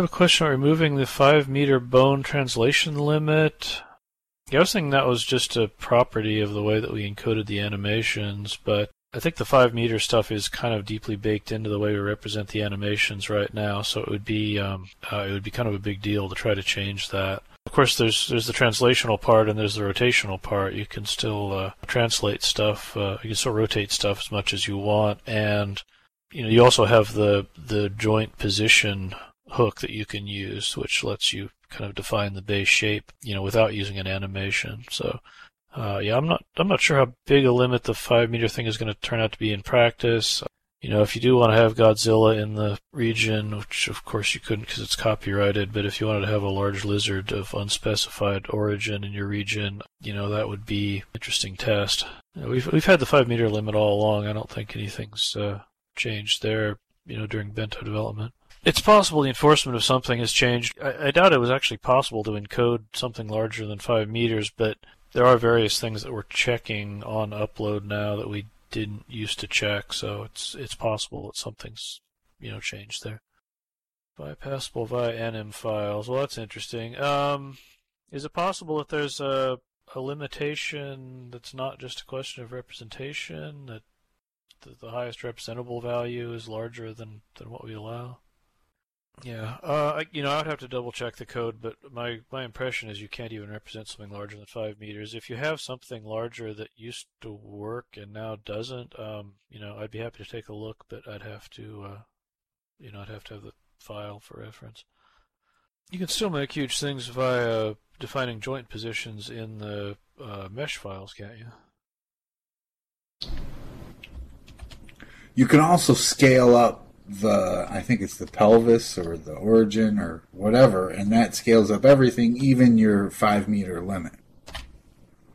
have a question on removing the 5-meter bone translation limit. I was thinking that was just a property of the way that we encoded the animations, but I think the 5-meter stuff is kind of deeply baked into the way we represent the animations right now, so it would be kind of a big deal to try to change that. Of course, there's the translational part and there's the rotational part. You can still translate stuff. You can still rotate stuff as much as you want, and you also have the joint position hook that you can use, which lets you kind of define the base shape, without using an animation. So, I'm not sure how big a limit the 5-meter thing is going to turn out to be in practice. If you do want to have Godzilla in the region, which of course you couldn't because it's copyrighted, but if you wanted to have a large lizard of unspecified origin in your region, that would be an interesting test. We've had the 5-meter limit all along. I don't think anything's changed there, during Bento development. It's possible the enforcement of something has changed. I doubt it was actually possible to encode something larger than 5 meters, but there are various things that we're checking on upload now that we didn't used to check, so it's possible that something's changed there. Bypassable via NM files. Well, that's interesting. Is it possible that there's a limitation that's not just a question of representation, that the highest representable value is larger than what we allow? Yeah, I would have to double check the code, but my impression is you can't even represent something larger than 5 meters. If you have something larger that used to work and now doesn't, I'd be happy to take a look, but I'd have to have the file for reference. You can still make huge things via defining joint positions in the mesh files, can't you? You can also scale up I think it's the pelvis or the origin or whatever, and that scales up everything, even your 5-meter limit.